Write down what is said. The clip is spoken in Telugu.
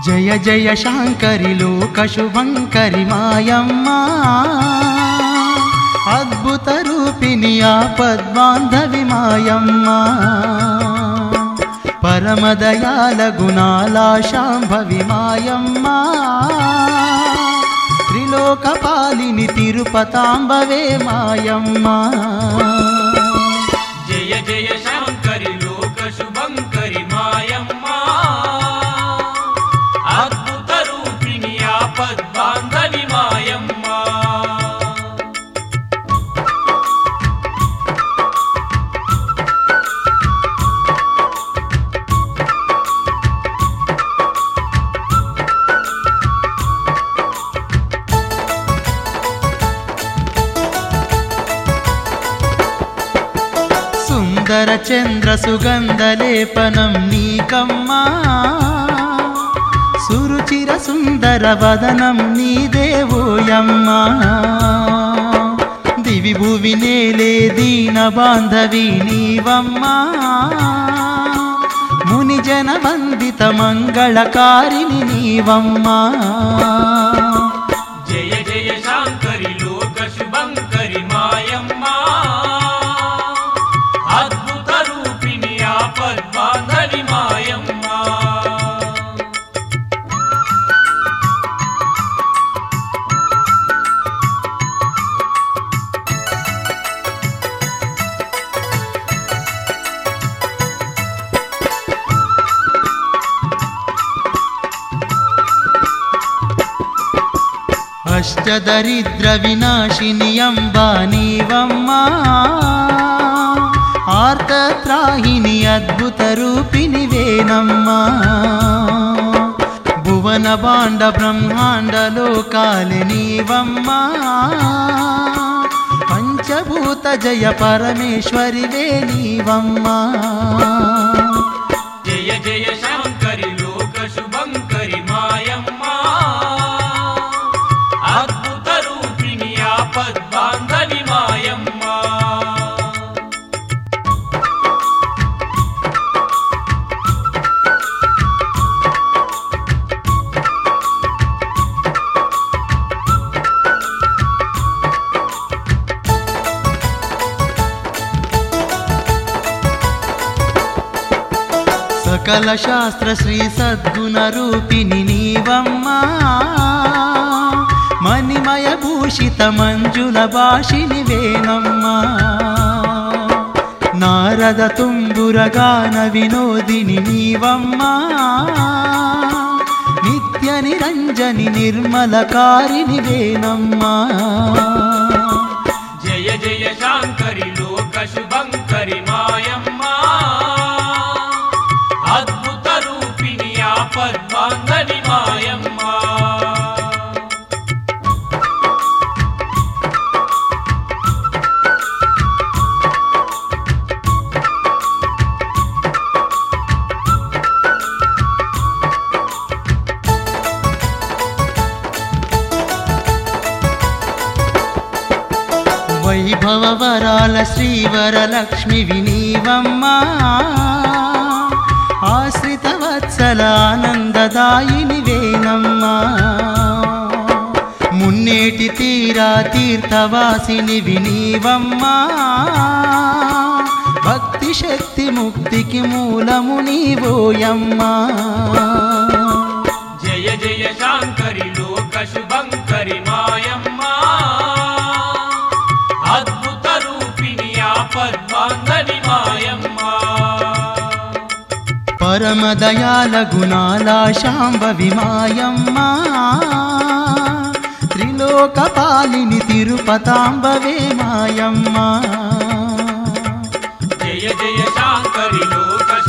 జయ జయ శాంకరి లోక శుభంకరి మాయమ్మ అద్భుత రూపిణి ఆపద్బాంధవి మాయమ్మ పరమదయాల గుణాల శాంభవి మాయమ్మ త్రిలోకపాలిని తిరుపతాంబవే మాయమ్మ జయ జయ శాంకరి లోక శుభంకరి మాయమ్మ అద్భుత రూపిణి ఆపద్బాంధవి మాయమ్మ సుందర చంద్ర సుగంధలేపనం నీకమ్మా సురుచిర సుందర వదనం నీదేవోయమ్మా దివి భువి నేలే దీన బాంధవి నీవమ్మా ముని జన వందిత మంగళకారిణి నీవమ్మా జయ జయ శాంకరి లోక శుభంకరి మాయమ్మ అద్భుత రూపిణి ఆపద్బాంధవి మాయమ్మ అష్టదరిద్ర వినాశిని అంబా నీవమ్మా ఆర్తత్రాహిని అద్భుత రూపిణి వేనమ్మా భువన బాండ బ్రహ్మాండ లోకాలి నీవమ్మా పంచభూత జయ పరమేశ్వరి వే నీవమ్మా జయ జయ శాంకరి లోక శుభంకరి మాయమ్మ అద్భుత రూపిణి ఆపద్బాంధవి మాయమ్మ సకల శాస్త్ర శ్రీ సద్గుణ రూపిణి నీవమ్మా మణిమయ భూషిత మంజుల భాషిని వేనమ్మా నారద తుంబురగాన వినోదిని నీవమ్మా నిత్య నిరంజని నిర్మలకారిని వేనమ్మా జయ జయ శాంకరి లోక శుభంకరి మాయమ్మ అద్భుత రూపిణి ఆపద్బాంధవి మాయమ్మ వైభవ వరాల శ్రీవరలక్ష్మి వినీవమ్మా ఆశ్రిత వత్సల ఆనందదాయిని వేనమ్మా మున్నేటి తీరా తీర్థవాసిని వినీవమ్మా భక్తి శక్తి ముక్తికి మూలము నీవోయమ్మా జయ జయ శాంకరి లోక శుభంకరి మాయమ్మ అద్భుత రూపిణి ఆపద్బాంధవి మాయమ్మ పరమదయాల గుణాల శాంభవి మాయమ్మ త్రిలోకపాలిని తిరుపతాంబవే మాయమ్మ జయ జయ శాంకరి లోక